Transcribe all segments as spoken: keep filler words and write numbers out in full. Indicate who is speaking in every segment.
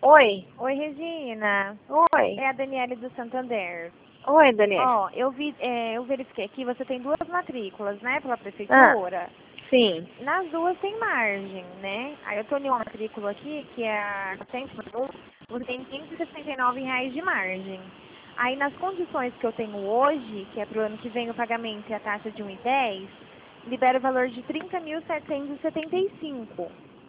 Speaker 1: Oi.
Speaker 2: Oi, Regina.
Speaker 1: Oi.
Speaker 2: É a Daniele do Santander.
Speaker 1: Oi, Daniela.
Speaker 2: Ó, eu vi, é, eu verifiquei aqui, você tem duas matrículas, né, pela
Speaker 1: Ah,
Speaker 2: prefeitura.
Speaker 1: sim.
Speaker 2: Nas duas tem margem, né? Aí eu tô em uma matrícula aqui, que é a quatrocentos e um, você tem quinhentos e sessenta e nove reais de margem. Aí nas condições que eu tenho hoje, que é pro ano que vem o pagamento e a taxa de um e dez, libera o valor de trinta mil setecentos e setenta e cinco.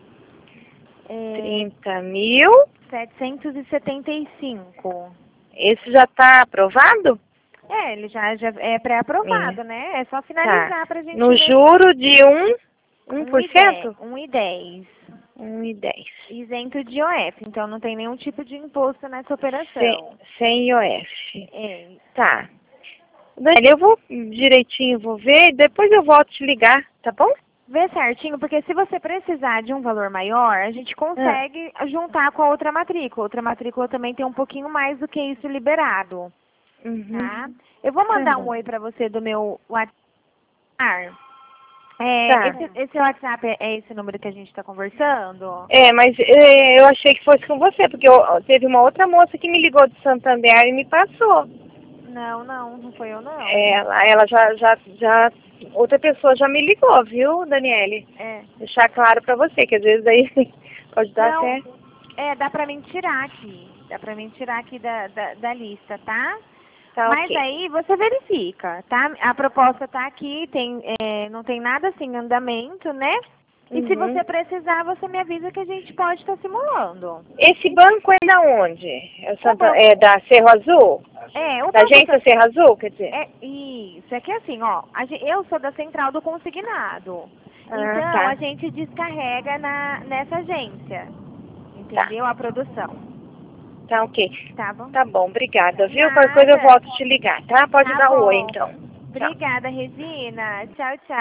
Speaker 2: É,
Speaker 1: trinta mil.
Speaker 2: setecentos e setenta e cinco.
Speaker 1: Esse já tá aprovado?
Speaker 2: É, ele já, já é pré-aprovado, né? É só
Speaker 1: É. Tá.
Speaker 2: finalizar pra gente
Speaker 1: No
Speaker 2: ver
Speaker 1: juro de um, um
Speaker 2: um
Speaker 1: por
Speaker 2: e dez.
Speaker 1: cento?
Speaker 2: Um e dez.
Speaker 1: Um e dez.
Speaker 2: Isento de I O F, então não tem nenhum tipo de imposto nessa
Speaker 1: Sem,
Speaker 2: operação.
Speaker 1: sem I O F.
Speaker 2: É,
Speaker 1: Tá. Daniela, eu vou direitinho, vou ver e depois eu volto te ligar, tá bom?
Speaker 2: vê certinho, porque se você precisar de um valor maior, a gente consegue juntar com a outra matrícula. Outra matrícula também tem um pouquinho mais do que isso liberado,
Speaker 1: Uhum.
Speaker 2: tá? Eu vou
Speaker 1: Tá
Speaker 2: mandar um
Speaker 1: bom.
Speaker 2: oi pra você do meu WhatsApp. É,
Speaker 1: Tá.
Speaker 2: esse, esse WhatsApp é, é esse número que a gente tá conversando?
Speaker 1: É, mas é, eu achei que fosse com você, porque eu, teve uma outra moça que me ligou de Santander e me passou.
Speaker 2: Não, não, não foi eu não.
Speaker 1: Ela, ela já, já, já, outra pessoa já me ligou, viu, Daniele?
Speaker 2: É.
Speaker 1: Deixar claro pra você, que às vezes aí pode dar
Speaker 2: Não,
Speaker 1: até...
Speaker 2: é, dá pra mim tirar aqui. Dá pra mim tirar aqui da, da, da lista, tá?
Speaker 1: Tá
Speaker 2: Mas
Speaker 1: ok.
Speaker 2: aí você verifica, tá? A proposta tá aqui, tem, é, não tem nada assim em andamento, né? E se
Speaker 1: Uhum.
Speaker 2: você precisar, você me avisa que a gente pode estar simulando.
Speaker 1: Esse banco é da onde? É,
Speaker 2: O
Speaker 1: Santa,
Speaker 2: banco,
Speaker 1: é da Cerro Azul?
Speaker 2: é, o
Speaker 1: Da
Speaker 2: banco
Speaker 1: agência Cerro Azul, quer dizer?
Speaker 2: é isso, é que assim, ó, a gen- eu sou da central do consignado.
Speaker 1: Ah,
Speaker 2: Então a
Speaker 1: tá.
Speaker 2: gente descarrega na, nessa agência,
Speaker 1: Tá.
Speaker 2: entendeu? A produção.
Speaker 1: Tá ok.
Speaker 2: Tá bom?
Speaker 1: Tá bom, obrigada, viu? Qualquer coisa eu
Speaker 2: Nada.
Speaker 1: volto te ligar, tá? Pode
Speaker 2: Tá
Speaker 1: dar um oi,
Speaker 2: bom.
Speaker 1: então. Tchau.
Speaker 2: Obrigada, Regina. Tchau, tchau.